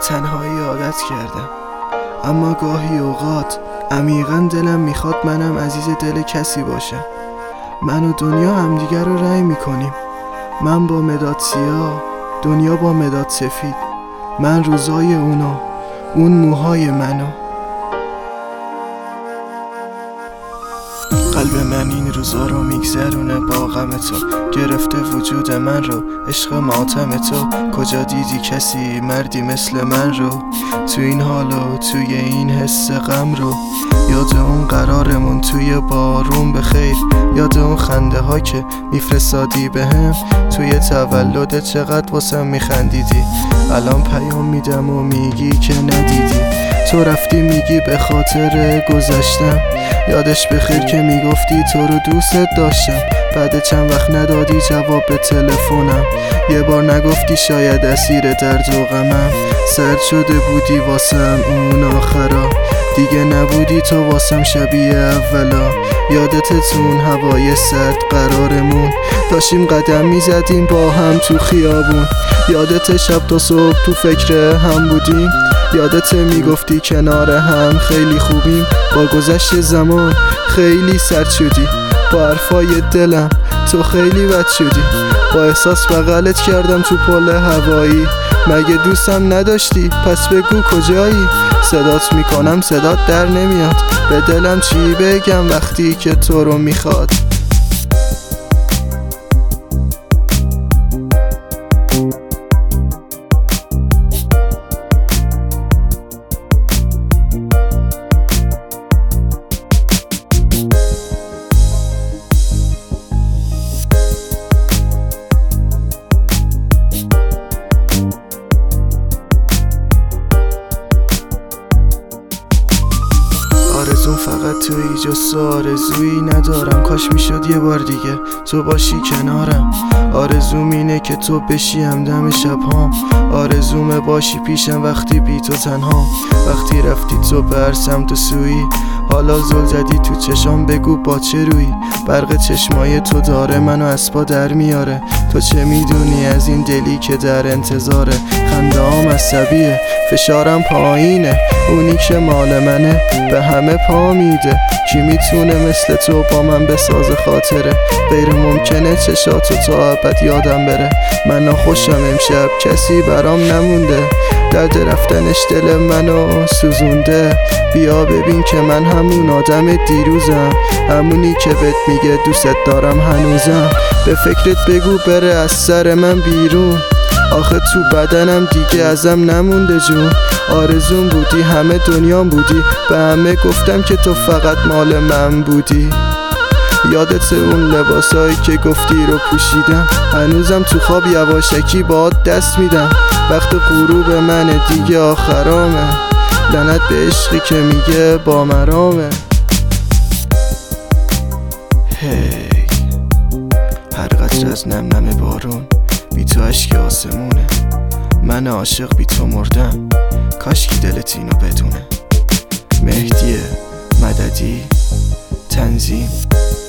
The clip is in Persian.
تنهایی عادت کردم، اما گاهی اوقات عمیقاً دلم میخواد منم عزیز دل کسی باشم. من و دنیا همدیگر رو رنگ میکنیم، من با مداد سیاه، دنیا با مداد سفید. من روزای اونو، اون موهای منو. قلب من این روزا رو میگذرونه با غم تو، گرفته وجود من رو عشق ماتم تو. کجا دیدی کسی مردی مثل من رو، تو این حال و توی این حس غم رو؟ یاد اون قرارمون توی بارون بخیر، یاد اون خنده ها که میفرستادی بهم توی تولد، چقدر واسم میخندیدی. الان پیام میدم و میگی که ندیدی، تو رفتی میگی به خاطر گذشتم. یادش بخیر که میگفتی تو رو دوست داشتم، بعد چند وقت ندادی جواب به تلفنم. یه بار نگفتی شاید اسیر درد و غمم، سرد شده بودی واسم اون آخرا، دیگه نبودی تو واسم شبیه اولا. یادت اون هوای سرد قرارمون، داشتیم قدم میزدیم با هم تو خیابون. یادت شب تا صبح تو فکر هم بودیم، یادت میگفتی کنار هم خیلی خوبیم. با گذشت زمان خیلی سرد شدی، با حرفای دلم تو خیلی بد شدی. با احساس بغلت کردم تو پل هوایی، مگه دوستم نداشتی؟ پس بگو کجایی؟ صدات میکنم صدات در نمیاد، به دلم چی بگم وقتی که تو رو میخواد. آرزوم فقط تویی، جز آرزویی ندارم. کاش میشد یه بار دیگه تو باشی کنارم. آرزوم اینه که تو بشی همدم شبهام، آرزوم باشی پیشم وقتی بی تو تنهام. وقتی رفتی تو بر سمت سویی، حالا زل زدی تو چشام، بگو با چه رویی؟ برق چشمای تو داره منو از پا در میاره، تو چه میدونی از این دلی که در انتظاره؟ خنده‌ام عصبیه، فشارم پایینه، اونی که مال منه به همه پا میده. کی میتونه مثل تو با من بساز خاطره؟ غیر ممکنه چشاتو تا ابد یادم بره. من ناخوشم امشب کسی برام نمونده، درد رفتنش دل منو سوزونده. بیا ببین که من همون آدم دیروزم، همونی که بهت میگه دوست دارم هنوزم. به فکرت بگو بره از سر من بیرون، آخه تو بدنم دیگه ازم نمونده جون. آرزون بودی، همه دنیام بودی، به همه گفتم که تو فقط مال من بودی. یادت اون لباسایی که گفتی رو پوشیدم، هنوزم تو خواب یواشکی باهات دست میدم. وقت غروب منه دیگه آخرامه، لعنت به عشقی که میگه با مرامه. هی هر قطره از نم نم بارون بی تو اشک آسمونه، من عاشق بی تو مردم، کاش کی دلت اینو بدونه. مهدی مددی، تنظیم.